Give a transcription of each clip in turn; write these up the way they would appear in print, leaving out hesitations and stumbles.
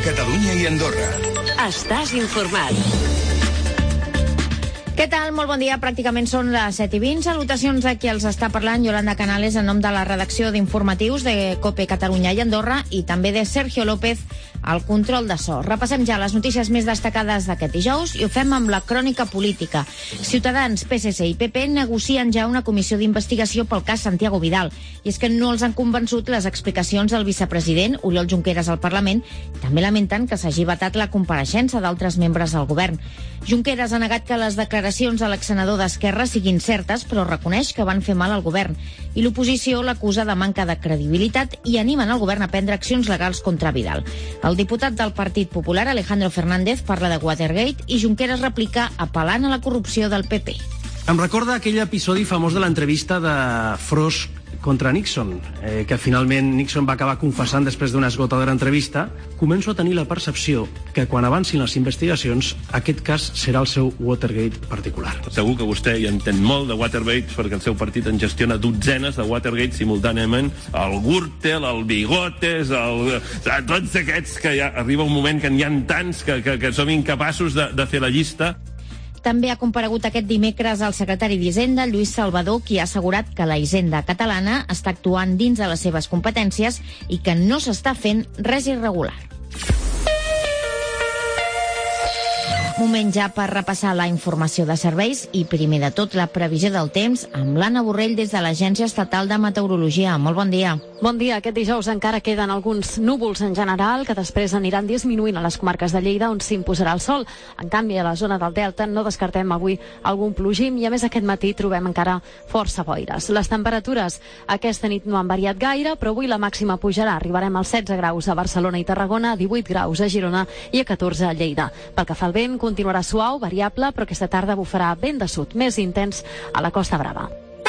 Catalunya i Andorra. Estàs informat. Què tal? Molt bon dia. Pràcticament són les 7:20. Salutacions a qui els està parlant, Yolanda Canales, en nom de la redacció d'informatius de COPE Catalunya i Andorra i també de Sergio López al control de so. Repassem ja les notícies més destacades d'aquest dijous i ho fem amb la crònica política. Ciutadans, PSC i PP negocien ja una comissió d'investigació pel cas Santiago Vidal. I és que no els han convençut les explicacions del vicepresident Oriol Junqueras al Parlament. També lamenten que s'hagi vetat la compareixença d'altres membres del govern. Junqueras ha negat que les declaracions de l'exsenador d'Esquerra siguin certes, però reconeix que van fer mal al govern. I l'oposició l'acusa de manca de credibilitat i animen el govern a prendre accions legals contra Vidal. El diputat del Partit Popular, Alejandro Fernández, parla de Watergate i Junqueras replica apel·lant a la corrupció del PP. Em recorda aquell episodi famós de l'entrevista de Frost contra Nixon, que finalment Nixon va acabar confessant després d'una esgotadora entrevista. Començo a tenir la percepció que quan avancin les investigacions aquest cas serà el seu Watergate particular. Segur que vostè hi entén molt de Watergate perquè el seu partit en gestiona dotzenes de Watergate simultàniament. El Gürtel, el Bigotes, tots aquests que ja arriba un moment que n'hi ha tants que som incapaços de fer la llista. També ha comparegut aquest dimecres el secretari d'Hisenda, Lluís Salvador, qui ha assegurat que la Hisenda catalana està actuant dins de les seves competències i que no s'està fent res irregular. Moment ja per repassar la informació de serveis i, primer de tot, la previsió del temps amb l'Anna Borrell des de l'Agència Estatal de Meteorologia. Molt bon dia. Bon dia. Aquest dijous encara queden alguns núvols en general que després aniran disminuint a les comarques de Lleida on s'imposarà el sol. En canvi, a la zona del Delta no descartem avui algun plogim i a més aquest matí trobem encara força boires. Les temperatures aquesta nit no han variat gaire, però avui la màxima pujarà. Arribarem als 16 graus a Barcelona i Tarragona, 18 graus a Girona i a 14 a Lleida. Pel que fa al vent, continuarà suau, variable, però aquesta tarda bufarà vent de sud, més intens a la Costa Brava.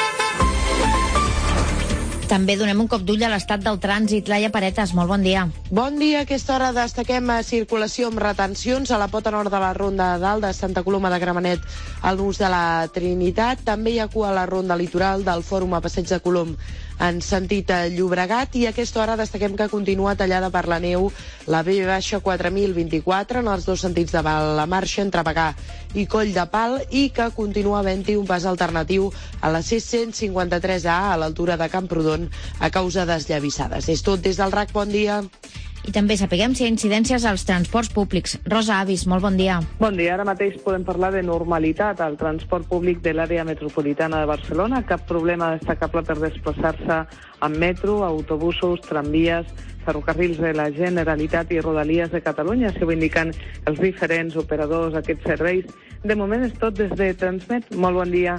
També donem un cop d'ull a l'estat del trànsit. Laia Paretas, molt bon dia. Bon dia. A aquesta hora destaquem circulació amb retencions a la pota nord de la Ronda Dalt de Santa Coloma de Gramenet al nus de la Trinitat. També hi ha cua a la Ronda Litoral del Fòrum a Passeig de Colom en sentit Llobregat i a aquesta hora destaquem que continua tallada per la neu la B-4024 en els dos sentits de la marxa entre Bagà i Coll de Pal i que continua havent-hi un pas alternatiu a la C-153A a l'altura de Camprodon a causa d'esllavissades. És tot des del RAC, bon dia. I també sapiguem si hi ha incidències als transports públics. Rosa Avis, molt bon dia. Bon dia. Ara mateix podem parlar de normalitat al transport públic de l'àrea metropolitana de Barcelona. Cap problema destacable per desplaçar-se amb metro, autobusos, tramvies, ferrocarrils de la Generalitat i Rodalies de Catalunya. Això ho indiquen els diferents operadors d'aquests serveis. De moment és tot des de Transmet. Molt bon dia.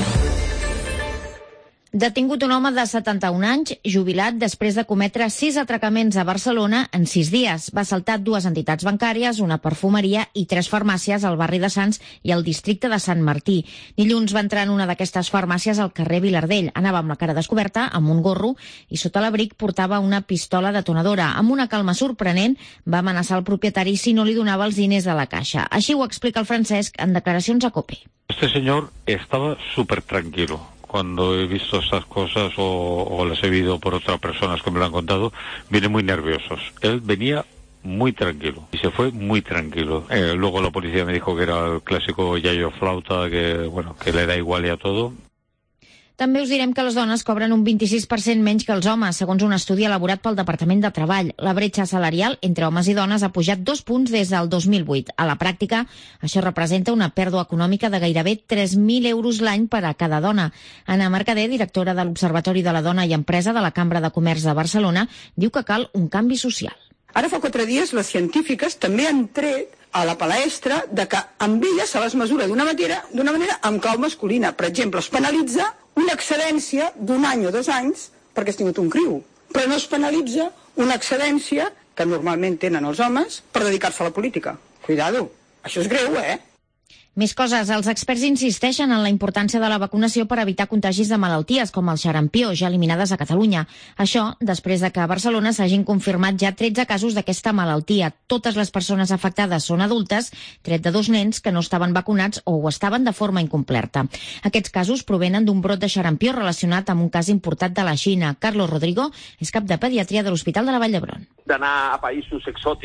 Detingut un home de 71 anys, jubilat després de cometre 6 atracaments a Barcelona en 6 dies. Va assaltar 2 entitats bancàries, una perfumeria i 3 farmàcies al barri de Sants i al districte de Sant Martí. Dilluns va entrar en una d'aquestes farmàcies al carrer Vilardell. Anava amb la cara descoberta, amb un gorro, i sota l'abric portava una pistola detonadora. Amb una calma sorprenent va amenaçar el propietari si no li donava els diners de la caixa. Així ho explica el Francesc en declaracions a COPE. Este señor estaba súper tranquilo. Cuando he visto estas cosas o las he visto por otras personas que me lo han contado, vienen muy nerviosos. Él venía muy tranquilo y se fue muy tranquilo. Luego la policía me dijo que era el clásico yayo flauta, que le da igual y a todo. També us direm que les dones cobren un 26% menys que els homes, segons un estudi elaborat pel Departament de Treball. La bretxa salarial entre homes i dones ha pujat 2 punts des del 2008. A la pràctica, això representa una pèrdua econòmica de gairebé 3.000 euros l'any per a cada dona. Anna Mercader, directora de l'Observatori de la Dona i Empresa de la Cambra de Comerç de Barcelona, diu que cal un canvi social. Ara fa 4 dies les científiques també han tret a la palestra de que amb elles se les mesura d'una manera amb clau masculina. Per exemple, es penalitza una excedència d'un any o 2 anys perquè has tingut un criu, però no es penalitza una excedència que normalment tenen els homes per dedicar-se a la política. Cuidado, això és greu, Més coses. Els experts insisteixen en la importància de la vacunació per evitar contagis de malalties com el xarampió, ja eliminades a Catalunya. Això després de que a Barcelona s'hagin confirmat ja 13 casos d'aquesta malaltia. Totes les persones afectades són adultes, tret de 2 nens que no estaven vacunats o ho estaven de forma incompleta. Aquests casos provenen d'un brot de xarampió relacionat amb un cas importat de la Xina. Carlos Rodrigo és cap de pediatria de l'Hospital de la Vall d'Hebron. D'anar a països exòtics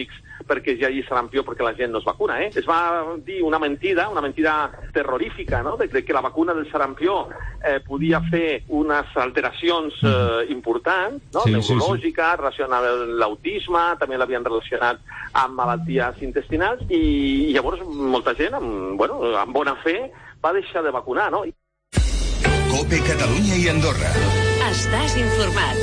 perquè ja hi ha sarampió perquè la gent no es vacuna. Es va dir una mentida terrorífica, no? de que la vacuna del sarampió podia fer unes alteracions importants, no? Neurològiques, relacionades amb l'autisme, també l'havien relacionat amb malalties intestinals, i llavors molta gent, amb bona fe, va deixar de vacunar, no? COPE Catalunya y Andorra. Estás informat.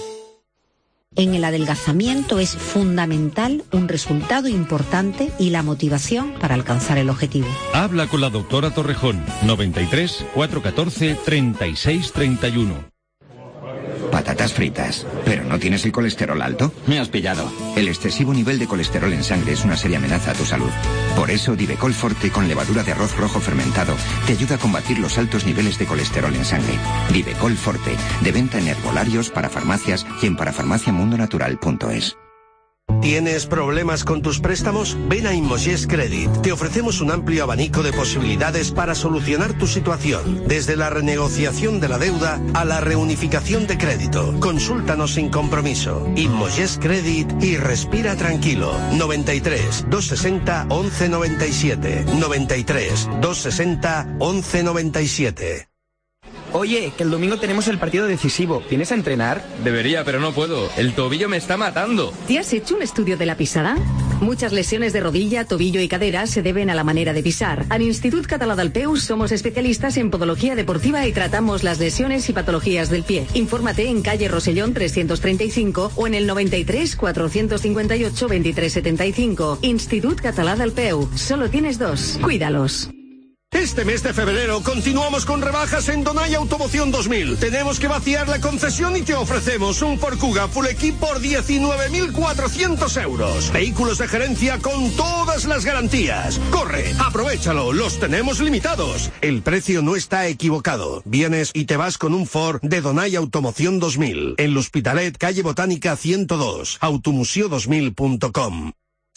En el adelgazamiento es fundamental un resultado importante y la motivación para alcanzar el objetivo. Habla con la doctora Torrejón, 93 414 36 31. Patatas fritas. ¿Pero no tienes el colesterol alto? Me has pillado. El excesivo nivel de colesterol en sangre es una seria amenaza a tu salud. Por eso, Divecol Forte con levadura de arroz rojo fermentado te ayuda a combatir los altos niveles de colesterol en sangre. Divecol Forte, de venta en herbolarios, para farmacias y en parafarmaciamundonatural.es. ¿Tienes problemas con tus préstamos? Ven a Inmoges Credit. Te ofrecemos un amplio abanico de posibilidades para solucionar tu situación, desde la renegociación de la deuda a la reunificación de crédito. Consúltanos sin compromiso. Inmoges Credit y respira tranquilo. 93 260 1197. 93 260 1197. Oye, que el domingo tenemos el partido decisivo. ¿Vienes a entrenar? Debería, pero no puedo. El tobillo me está matando. ¿Te has hecho un estudio de la pisada? Muchas lesiones de rodilla, tobillo y cadera se deben a la manera de pisar. Al Institut Català del Peu somos especialistas en podología deportiva y tratamos las lesiones y patologías del pie. Infórmate en calle Rosellón 335 o en el 93 458 2375. Institut Català del Peu. Solo tienes 2. Cuídalos. Este mes de febrero continuamos con rebajas en Donay Automoción 2000. Tenemos que vaciar la concesión y te ofrecemos un Ford Kuga Full Equip por 19.400 euros. Vehículos de gerencia con todas las garantías. Corre, aprovéchalo, los tenemos limitados. El precio no está equivocado. Vienes y te vas con un Ford de Donay Automoción 2000. En l'Hospitalet, calle Botánica 102. automuseo2000.com.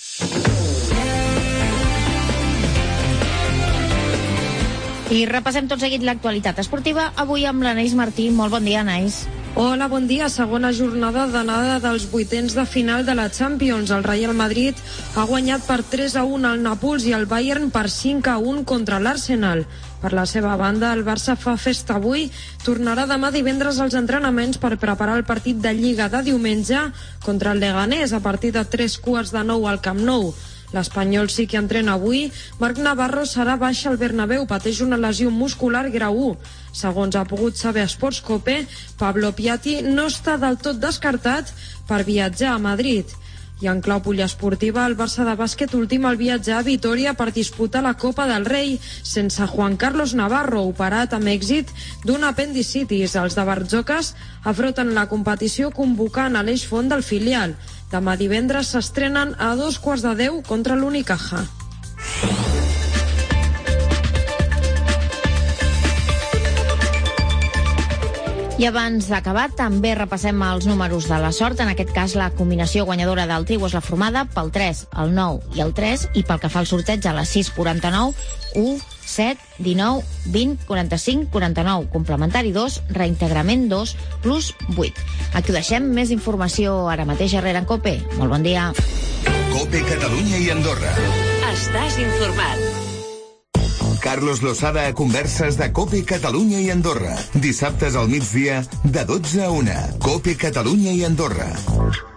I repassem tot seguit l'actualitat esportiva, avui amb l'Anaïs Martí. Molt bon dia, Anaïs. Hola, bon dia. Segona jornada d'anada dels vuitens de final de la Champions. El Real Madrid ha guanyat per 3-1 al Nàpols i el Bayern per 5-1 contra l'Arsenal. Per la seva banda, el Barça fa festa avui. Tornarà demà divendres als entrenaments per preparar el partit de Lliga de diumenge contra el Leganés a partir de 8:45 al Camp Nou. L'Espanyol sí que entrena avui. Marc Navarro serà baixa al Bernabéu, pateix una lesió muscular grau 1. Segons ha pogut saber Sports Cope, Pablo Piatti no està del tot descartat per viatjar a Madrid. I en clau poliesportiva, el Barça de bàsquet ultima el viatge a Vitoria per disputar la Copa del Rei sense Juan Carlos Navarro, operat amb èxit d'un apendicitis. Els de Barjocas afronten la competició convocant a l'Eix Font del filial. Demà divendres s'estrenen a 9:15 contra l'Unicaja. I abans d'acabar, també repassem els números de la sort. En aquest cas, la combinació guanyadora del trio és la formada pel 3, el 9 i el 3, i pel que fa al sorteig a les 6:49, 1, 7, 19, 20, 45, 49, complementari 2, reintegrament 2, plus 8. Aquí ho deixem. Més informació ara mateix a Herrera en COPE. Molt bon dia. COPE Catalunya i Andorra. Estàs informat. Carlos Losada a converses de COPE Catalunya i Andorra. Dissabtes al migdia, de 12 a 1. COPE Catalunya i Andorra.